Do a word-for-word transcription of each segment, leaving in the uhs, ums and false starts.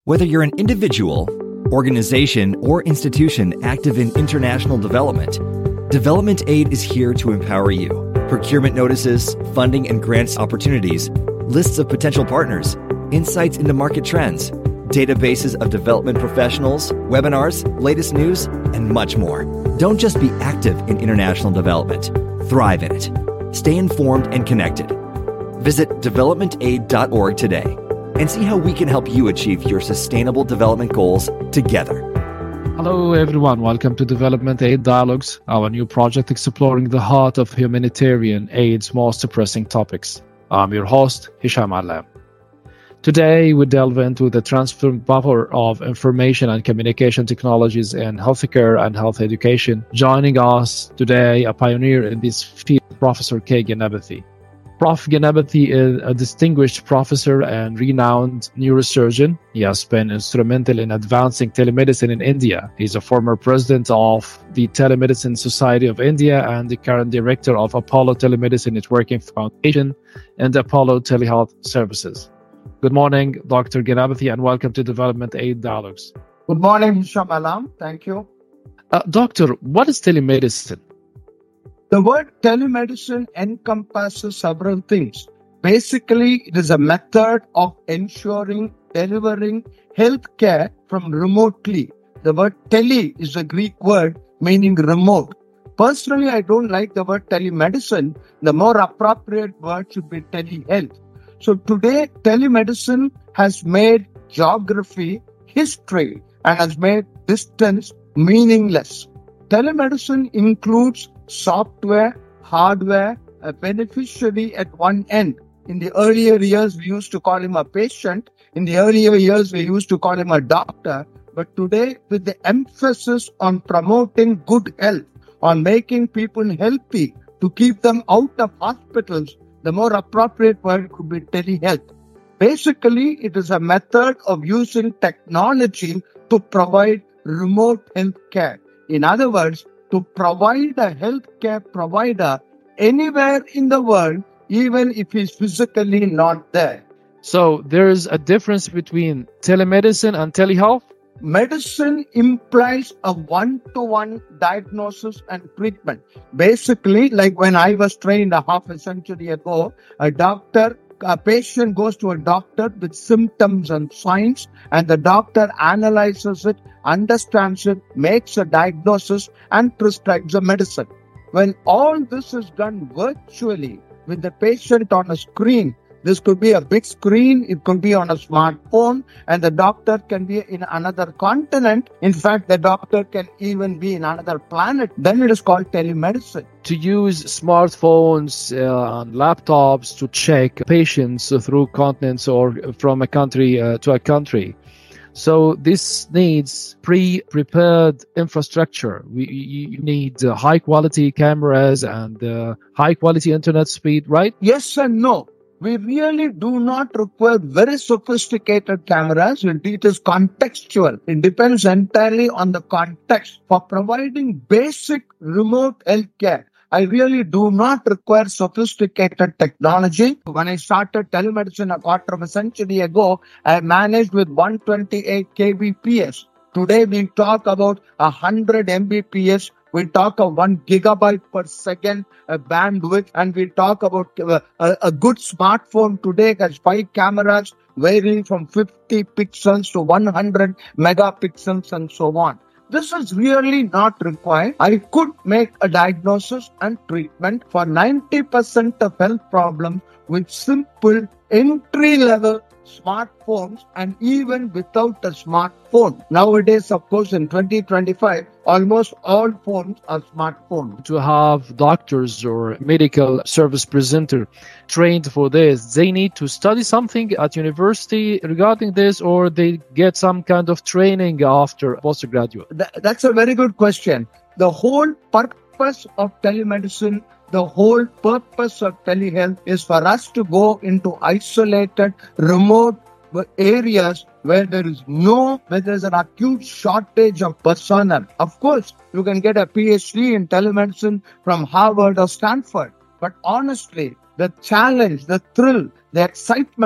Whether you're an individual, organization, or institution active in international development, Development Aid is here to empower you. Procurement notices, funding and grants opportunities, lists of potential partners, insights into market trends, databases of development professionals, webinars, latest news, and much more. Don't just be active in international development. Thrive in it. Stay informed and connected. Visit development aid dot org today and see how we can help you achieve your sustainable development goals together. Hello everyone, welcome to Development Aid Dialogues, our new project exploring the heart of humanitarian aid's most pressing topics. I'm your host, Hisham Alam. Today, we delve into the transformative power of information and communication technologies in healthcare and health education. Joining us today, a pioneer in this field, Professor K. Ganapathy. Professor Ganapathy is a distinguished professor and renowned neurosurgeon. He has been instrumental in advancing telemedicine in India. He's a former president of the Telemedicine Society of India and the current director of Apollo Telemedicine Networking Foundation and Apollo Telehealth Services. Good morning, Doctor Ganapathy, and welcome to Development Aid Dialogues. Good morning, Hisham Alam. Thank you. Uh, doctor, what is telemedicine? The word telemedicine encompasses several things. Basically, it is a method of ensuring delivering health care from remotely. The word tele is a Greek word meaning remote. Personally, I don't like the word telemedicine. The more appropriate word should be telehealth. So today, telemedicine has made geography history and has made distance meaningless. Telemedicine includes software, hardware, a beneficiary at one end. In the earlier years, we used to call him a patient. In the earlier years, we used to call him a doctor. But today, with the emphasis on promoting good health, on making people healthy, to keep them out of hospitals, the more appropriate word could be telehealth. Basically, it is a method of using technology to provide remote health care. In other words, to provide a healthcare provider anywhere in the world, even if he's physically not there. So there is a difference between telemedicine and telehealth? Medicine implies a one-to-one diagnosis and treatment. Basically, like when I was trained a half a century ago, a doctor, a patient goes to a doctor with symptoms and signs, and the doctor analyzes it, understands it, makes a diagnosis, and prescribes a medicine. When all this is done virtually with the patient on a screen, this could be a big screen, it could be on a smartphone, and the doctor can be in another continent. In fact, the doctor can even be in another planet. Then it is called telemedicine. To use smartphones uh, and laptops to check patients through continents or from a country uh, to a country. So this needs pre-prepared infrastructure. We, you need uh, high-quality cameras and uh, high-quality internet speed, right? Yes and no. We really do not require very sophisticated cameras. It is contextual. It depends entirely on the context. For providing basic remote health care, I really do not require sophisticated technology. When I started telemedicine a quarter of a century ago, I managed with one twenty-eight kilobits per second. Today we talk about one hundred megabits per second. We talk of one gigabyte per second uh, bandwidth, and we talk about uh, a, a good smartphone today has five cameras varying from fifty pixels to one hundred megapixels and so on. This is really not required. I could make a diagnosis and treatment for ninety percent of health problems with simple entry-level smartphones and even without a smartphone. Nowadays, of course, in twenty twenty-five, almost all phones are smartphones. To have doctors or medical service presenter trained for this, they need to study something at university regarding this, or they get some kind of training after postgraduate? Th- that's a very good question. The whole purpose of telemedicine, the whole purpose of telehealth is for us to go into isolated, remote areas where there is no, where there is an acute shortage of personnel. Of course, you can get a P H D in telemedicine from Harvard or Stanford. But honestly, the challenge, the thrill, the excitement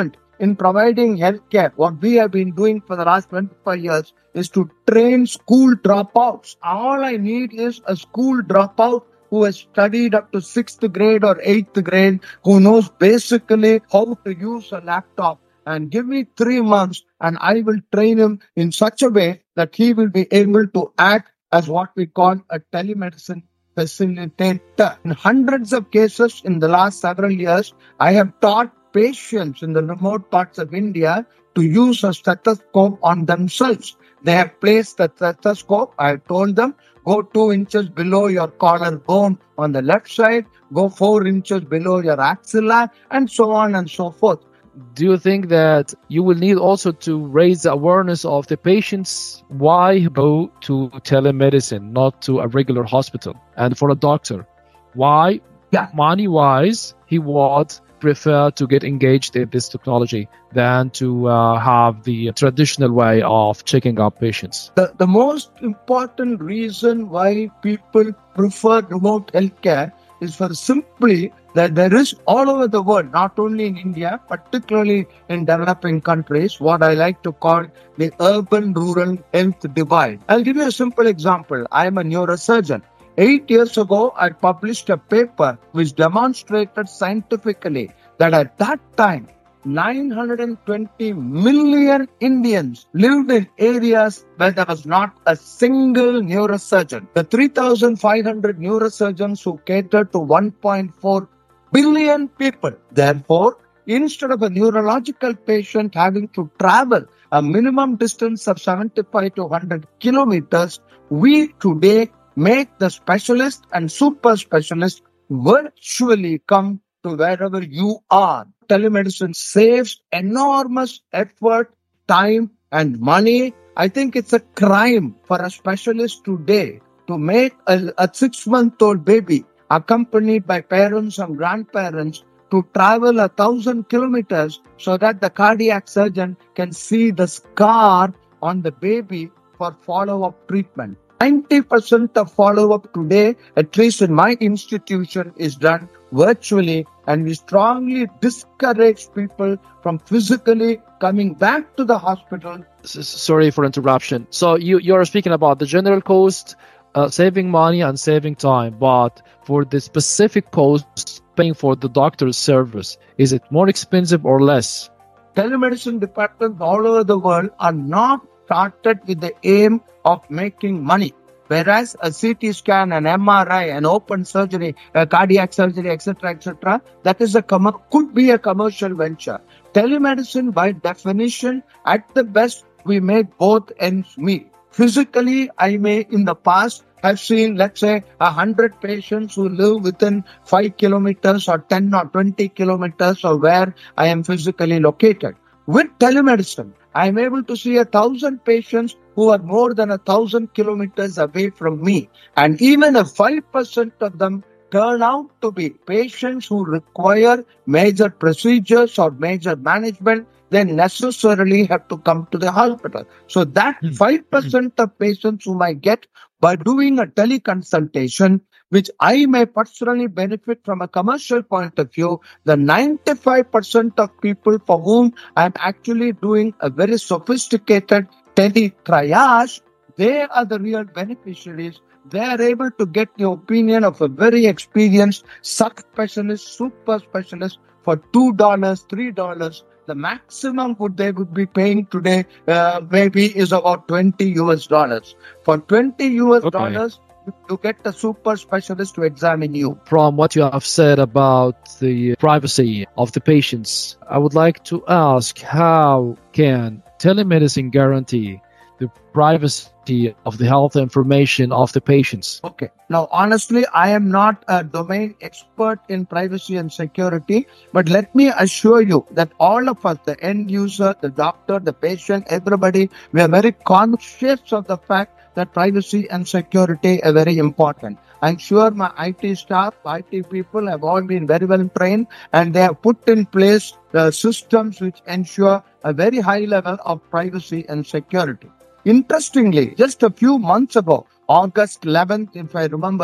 in providing healthcare, what we have been doing for the last twenty-five years is to train school dropouts. All I need is a school dropout who has studied up to sixth grade or eighth grade, who knows basically how to use a laptop. And give me three months and I will train him in such a way that he will be able to act as what we call a telemedicine facilitator. In hundreds of cases in the last several years, I have taught patients in the remote parts of India to use a stethoscope on themselves. They have placed the stethoscope. I have told them, go two inches below your collarbone on the left side, go four inches below your axilla, and so on and so forth. Do you think that you will need also to raise the awareness of the patients? Why go to telemedicine, not to a regular hospital? And for a doctor, why, yeah. money-wise, he would prefer to get engaged in this technology than to uh, have the traditional way of checking up patients? The, the most important reason why people prefer remote healthcare is for simply that there is all over the world, not only in India, particularly in developing countries, what I like to call the urban-rural health divide. I'll give you a simple example. I am a neurosurgeon. Eight years ago, I published a paper which demonstrated scientifically that at that time, nine hundred twenty million Indians lived in areas where there was not a single neurosurgeon. The three thousand five hundred neurosurgeons who catered to one point four billion people. Therefore, instead of a neurological patient having to travel a minimum distance of seventy-five to one hundred kilometers, we today make the specialist and super specialist virtually come to wherever you are. Telemedicine saves enormous effort, time, and money. I think it's a crime for a specialist today to make a, a six-month-old baby accompanied by parents and grandparents to travel a thousand kilometers so that the cardiac surgeon can see the scar on the baby for follow-up treatment. ninety percent of follow-up today, at least in my institution, is done virtually, and we strongly discourage people from physically coming back to the hospital. Sorry for interruption. So you, you're speaking about the general cost, uh, saving money and saving time, but for the specific cost, paying for the doctor's service, is it more expensive or less? Telemedicine departments all over the world are not started with the aim of making money. Whereas a C T scan, an M R I, an open surgery, a cardiac surgery, et cetera, et cetera, that is a com- could be a commercial venture. Telemedicine, by definition, at the best, we make both ends meet. Physically, I may in the past have seen, let's say, a hundred patients who live within five kilometers or ten or twenty kilometers of where I am physically located. With telemedicine, I am able to see a thousand patients who are more than a thousand kilometers away from me. And even if five percent of them turn out to be patients who require major procedures or major management, they necessarily have to come to the hospital. So that five percent of patients whom I get by doing a teleconsultation, which I may personally benefit from a commercial point of view, the ninety-five percent of people for whom I'm actually doing a very sophisticated tele-triage, they are the real beneficiaries. They are able to get the opinion of a very experienced sub-specialist, super specialist for two dollars, three dollars. The maximum would they would be paying today uh, maybe is about twenty U S dollars. For twenty U S dollars, okay, you get a super specialist to examine you. From what you have said about the privacy of the patients, I would like to ask, how can telemedicine guarantee the privacy of the health information of the patients? Okay. Now, honestly, I am not a domain expert in privacy and security, but let me assure you that all of us, the end user, the doctor, the patient, everybody, we are very conscious of the fact that privacy and security are very important. I'm sure my I T staff, I T people have all been very well trained, and they have put in place the systems which ensure a very high level of privacy and security. Interestingly, just a few months ago, August eleventh, if I remember,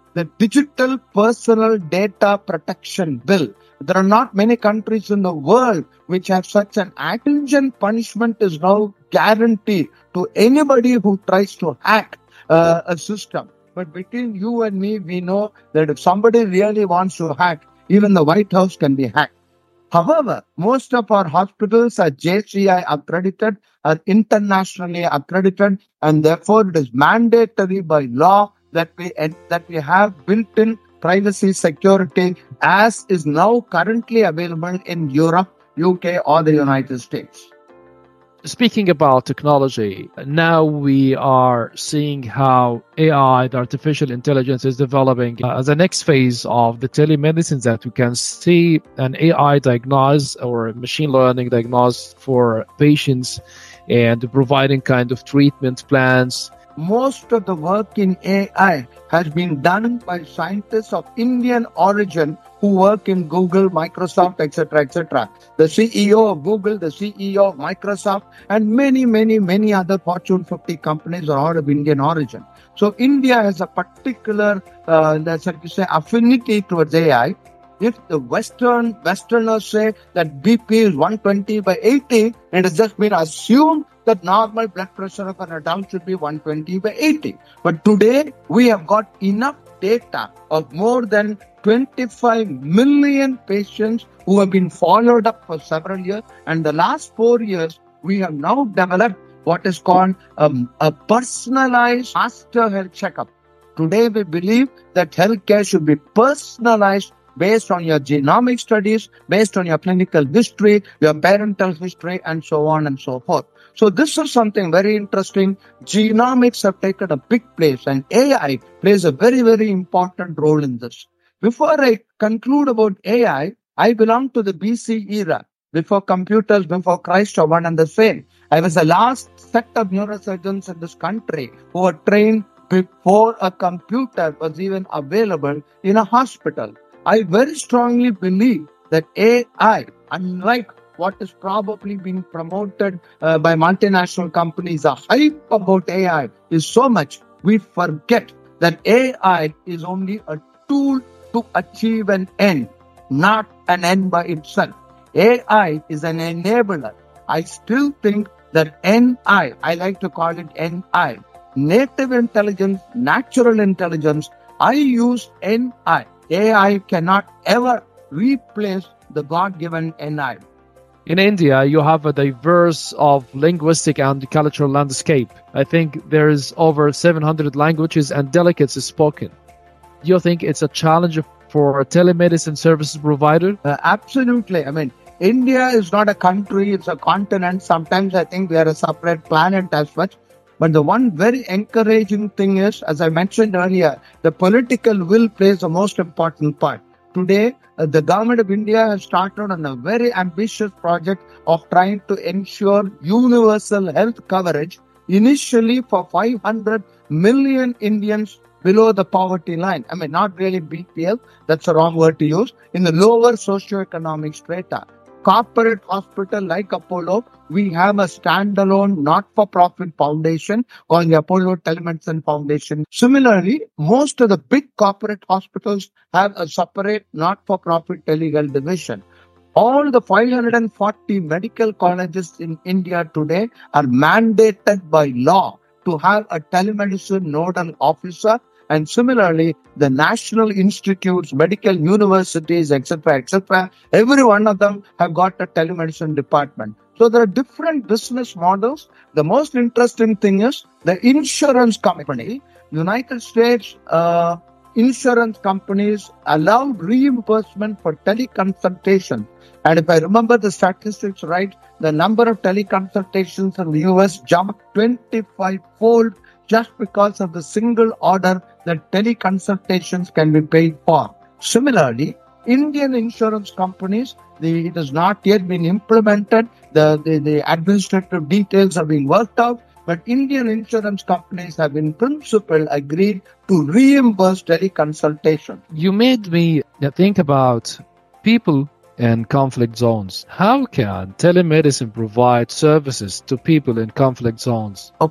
the Digital Personal Data Protection Bill. There are not many countries in the world which have such an act. Stringent punishment is now guaranteed to anybody who tries to hack uh, a system. But between you and me, we know that if somebody really wants to hack, even the White House can be hacked. However, most of our hospitals are J C I accredited, are internationally accredited, and therefore it is mandatory by law that we that we have built-in privacy security, as is now currently available in Europe, U K, or the United States. Speaking about technology, now we are seeing how A I, the artificial intelligence, is developing uh, as the next phase of the telemedicine, that we can see an A I diagnose or machine learning diagnose for patients and providing kind of treatment plans. Most of the work in A I has been done by scientists of Indian origin who work in Google, Microsoft, et cetera, et cetera. The C E O of Google, the C E O of Microsoft, and many, many, many other Fortune fifty companies are all of Indian origin. So India has a particular, uh, let's say, affinity towards A I. If the Western Westerners say that B P is one twenty by eighty, it has just been assumed that normal blood pressure of an adult should be one twenty by eighty. But today, we have got enough data of more than twenty-five million patients who have been followed up for several years. And the last four years, we have now developed what is called um, a personalized master health checkup. Today, we believe that healthcare should be personalized based on your genomic studies, based on your clinical history, your parental history, and so on and so forth. So this is something very interesting. Genomics have taken a big place, and A I plays a very, very important role in this. Before I conclude about A I, I belong to the B C era, before computers, before Christ, are one and the same. I was the last set of neurosurgeons in this country who were trained before a computer was even available in a hospital. I very strongly believe that A I, unlike what is probably being promoted uh, by multinational companies, the hype about A I is so much, we forget that A I is only a tool to achieve an end, not an end by itself. A I is an enabler. I still think that N I, I like to call it N I, native intelligence, natural intelligence, I use N I. A I cannot ever replace the God-given N I. In India, you have a diverse of linguistic and cultural landscape. I think there is over seven hundred languages and dialects spoken. Do you think it's a challenge for a telemedicine services provider? Uh, absolutely. I mean, India is not a country, it's a continent. Sometimes I think we are a separate planet as such. But the one very encouraging thing is, as I mentioned earlier, the political will plays the most important part. Today, uh, the government of India has started on a very ambitious project of trying to ensure universal health coverage, initially for five hundred million Indians below the poverty line. I mean, not really B P L, that's the wrong word to use, in the lower socioeconomic strata. Corporate hospital like Apollo, we have a standalone not-for-profit foundation called the Apollo Telemedicine Foundation. Similarly, most of the big corporate hospitals have a separate not-for-profit telehealth division. All the five hundred forty medical colleges in India today are mandated by law to have a telemedicine nodal officer. And similarly, the national institutes, medical universities, et cetera, et cetera, every one of them have got a telemedicine department. So there are different business models. The most interesting thing is the insurance company. United States uh, insurance companies allow reimbursement for teleconsultation. And if I remember the statistics right, the number of teleconsultations in the U S jumped twenty-five fold just because of the single order that teleconsultations can be paid for. Similarly, Indian insurance companies, the, it has not yet been implemented. The, the, the administrative details are being worked out. But Indian insurance companies have in principle agreed to reimburse teleconsultation. You made me think about people in conflict zones. How can telemedicine provide services to people in conflict zones? Okay.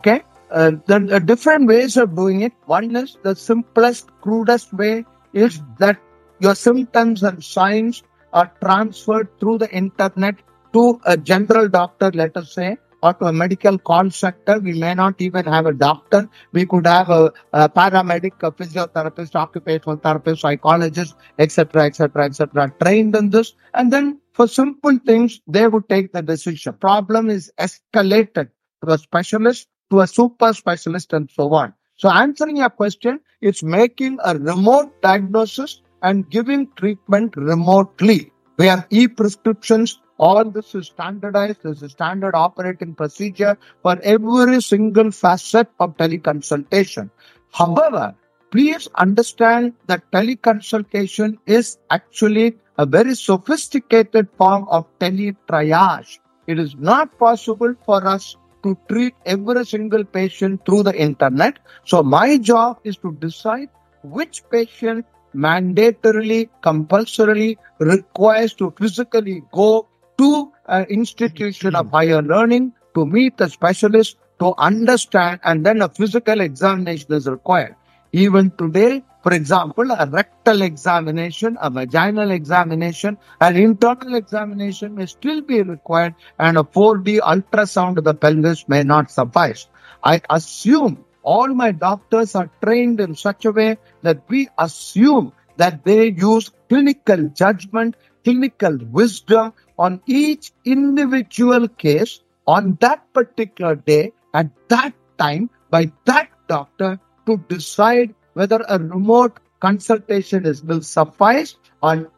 uh, there are different ways of doing it. One is the simplest, crudest way is that your symptoms and signs are transferred through the internet to a general doctor, let us say, or to a medical call center. We may not even have a doctor. We could have a, a paramedic, a physiotherapist, occupational therapist, psychologist, et cetera, et cetera, et cetera, trained in this. And then for simple things, they would take the decision. Problem is escalated to a specialist, to a super specialist, and so on. So answering your question, it's making a remote diagnosis and giving treatment remotely. We have e-prescriptions. All this is standardized. This is standard operating procedure for every single facet of teleconsultation. However, please understand that teleconsultation is actually a very sophisticated form of teletriage. It is not possible for us to treat every single patient through the internet. So my job is to decide which patient mandatorily, compulsorily requires to physically go to an institution of higher learning to meet a specialist, to understand, and then a physical examination is required. Even today, for example, a rectal examination, a vaginal examination, an internal examination may still be required, and a four D ultrasound of the pelvis may not suffice. I assume all my doctors are trained in such a way that we assume that they use clinical judgment, clinical wisdom on each individual case on that particular day, at that time, by that doctor to decide whether a remote consultation is will suffice or.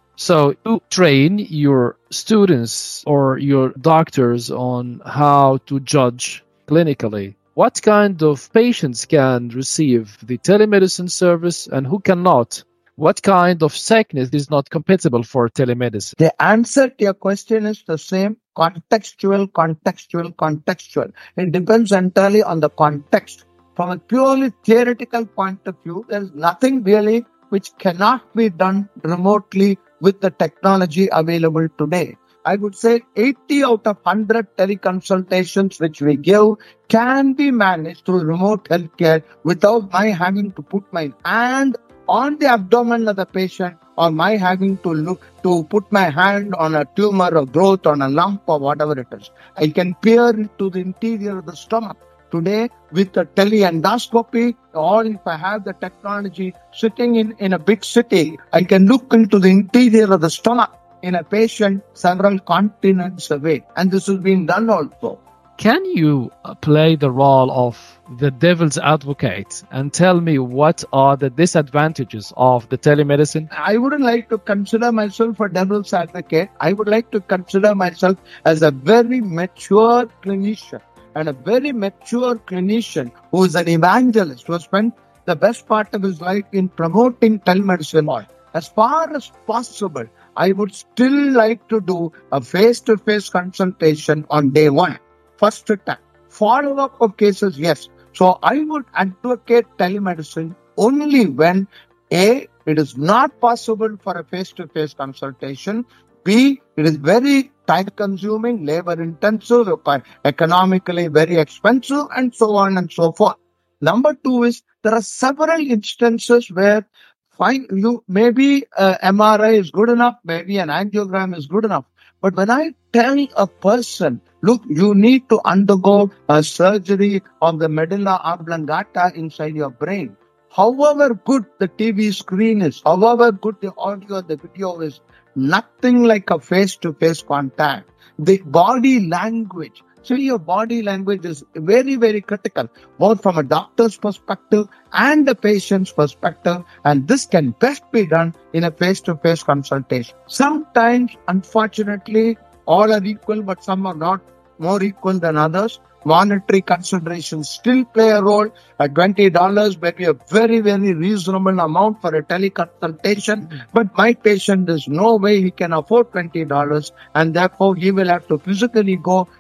So you train your students or your doctors on how to judge clinically what kind of patients can receive the telemedicine service and who cannot. What kind of sickness is not compatible for telemedicine? The answer to your question is the same: contextual, contextual, contextual. It depends entirely on the context. From a purely theoretical point of view, there is nothing really which cannot be done remotely with the technology available today. I would say eighty out of one hundred teleconsultations which we give can be managed through remote healthcare without my having to put my hand on the abdomen of the patient, or my having to look to put my hand on a tumor or growth on a lump or whatever it is. I can peer into the interior of the stomach. Today, with the teleendoscopy, or if I have the technology sitting in, in a big city, I can look into the interior of the stomach in a patient several continents away. And this is being done also. Can you play the role of the devil's advocate and tell me what are the disadvantages of the telemedicine? I wouldn't like to consider myself a devil's advocate. I would like to consider myself as a very mature clinician, and a very mature clinician who is an evangelist, who has spent the best part of his life in promoting telemedicine. As far as possible, I would still like to do a face-to-face consultation on day one. First time. Follow-up of cases, yes. So I would advocate telemedicine only when A, it is not possible for a face-to-face consultation. B, it is very time-consuming, labor-intensive, economically very expensive, and so on and so forth. Number two is there are several instances where fine, you maybe uh, M R I is good enough, maybe an angiogram is good enough. But when I tell a person, look, you need to undergo a surgery of the medulla oblongata inside your brain. However good the T V screen is, however good the audio, the video is, nothing like a face-to-face contact. The body language. So your body language is very, very critical, both from a doctor's perspective and the patient's perspective. And this can best be done in a face-to-face consultation. Sometimes, unfortunately, all are equal, but some are not more equal than others. Monetary considerations still play a role. At twenty dollars may be a very, very reasonable amount for a teleconsultation. But my patient, there's no way he can afford twenty dollars, and therefore he will have to physically go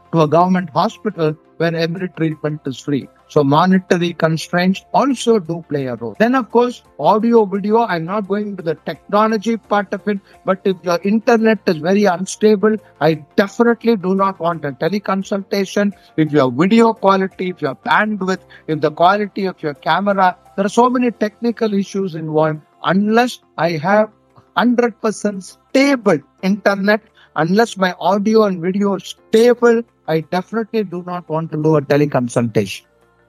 to a government hospital where every treatment is free. So monetary constraints also do play a role. Then, of course, audio, video, I'm not going into the technology part of it, but if your internet is very unstable, I definitely do not want a teleconsultation. If your video quality, if your bandwidth, if the quality of your camera, there are so many technical issues involved. Unless I have one hundred percent stable internet, unless my audio and video is stable, I definitely do not want to do a teleconsultation.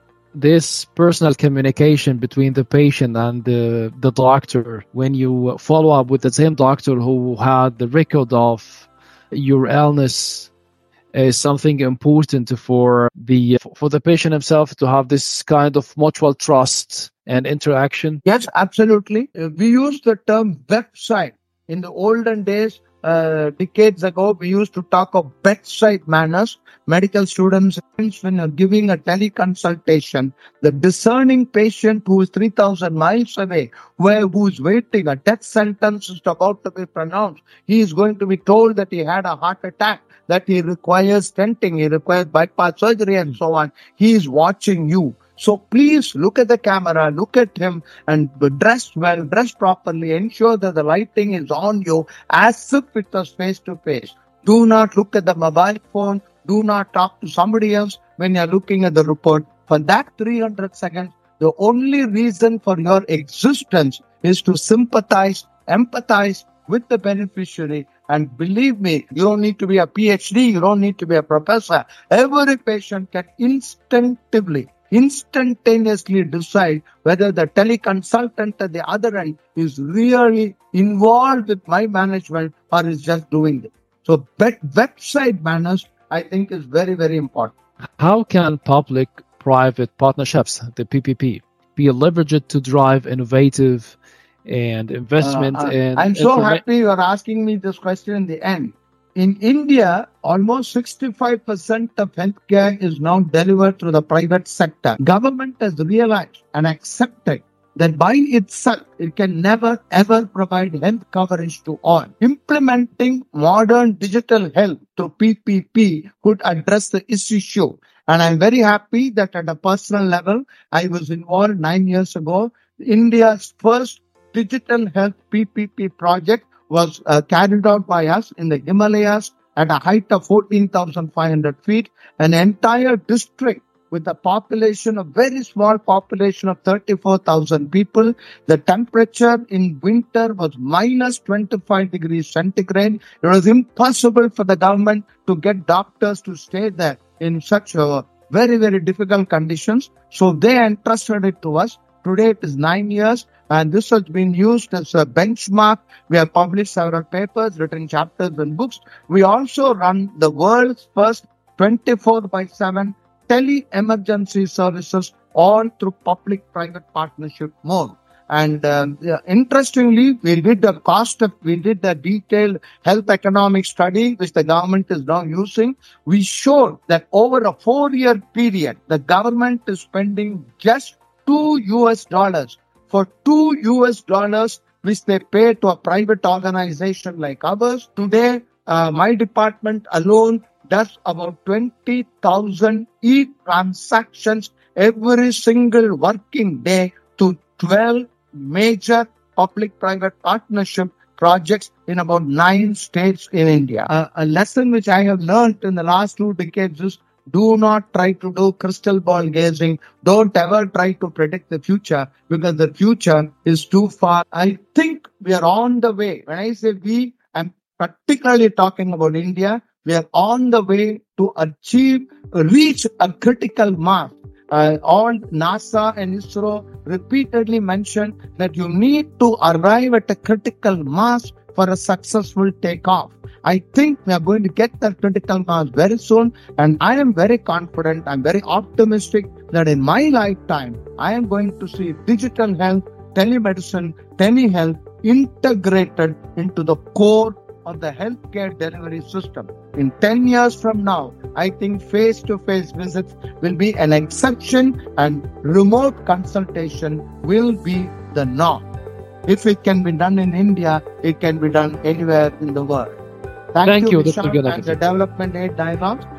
This personal communication between the patient and the, the doctor, when you follow up with the same doctor who had the record of your illness, is something important for the for the patient himself to have this kind of mutual trust and interaction. Yes, absolutely. We use the term website. In the olden days, uh, decades ago, we used to talk of bedside manners. Medical students, when you're giving a teleconsultation, the discerning patient who is three thousand miles away, where who is waiting, a death sentence is about to be pronounced, he is going to be told that he had a heart attack, that he requires stenting, he requires bypass surgery and so on. He is watching you. So please look at the camera, look at him and dress well, dress properly, ensure that the lighting is on you as if it was face to face. Do not look at the mobile phone. Do not talk to somebody else when you're looking at the report. For that three hundred seconds, the only reason for your existence is to sympathize, empathize with the beneficiary. And believe me, you don't need to be a P H D, you don't need to be a professor. Every patient can instinctively, instantaneously decide whether the teleconsultant at the other end is really involved with my management or is just doing it. So website manners, I think, is very, very important. How can public-private partnerships, the P P P, be leveraged to drive innovative and investment uh, uh, in... I'm so informa- happy you're asking me this question in the end. In India, almost sixty-five percent of healthcare is now delivered through the private sector. Government has realized and accepted that by itself, it can never ever provide health coverage to all. Implementing modern digital health through P P P could address the issue. And I'm very happy that at a personal level, I was involved nine years ago. India's first digital health P P P project was uh, carried out by us in the Himalayas at a height of fourteen thousand five hundred feet. An entire district with a population, a very small population of thirty-four thousand people. The temperature in winter was minus twenty-five degrees centigrade. It was impossible for the government to get doctors to stay there in such a very, very difficult conditions. So they entrusted it to us. Today it is nine years and this has been used as a benchmark. We have published several papers, written chapters and books. We also run the world's first twenty-four by seven tele-emergency services, all through public-private partnership mode. And um, yeah, interestingly, we did the cost of, we did the detailed health economic study, which the government is now using. We showed that over a four-year period, the government is spending just two U S dollars for two U S dollars, which they pay to a private organization like ours. Today, uh, my department alone does about twenty thousand e-transactions every single working day to twelve major public-private partnership projects in about nine states in India. Uh, a lesson which I have learned in the last two decades is do not try to do crystal ball gazing. Don't ever try to predict the future because the future is too far. I think we are on the way. When I say we, I'm particularly talking about India. We are on the way to achieve, reach a critical mass. Uh, all NASA and ISRO repeatedly mention that you need to arrive at a critical mass for a successful takeoff. I think we are going to get that critical mass very soon, and I am very confident, I'm very optimistic that in my lifetime, I am going to see digital health, telemedicine, telehealth integrated into the core of the healthcare delivery system. In ten years from now, I think face-to-face visits will be an exception and remote consultation will be the norm. If it can be done in India, it can be done anywhere in the world. Thank, Thank you, you Doctor Vishal, Gulati. and the Development Aid Dialogues.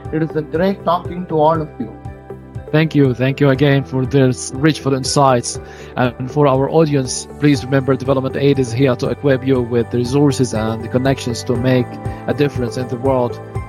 It is a great talking to all of you. Thank you. Thank you again for this rich full insights. And for our audience, please remember Development Aid is here to equip you with the resources and the connections to make a difference in the world.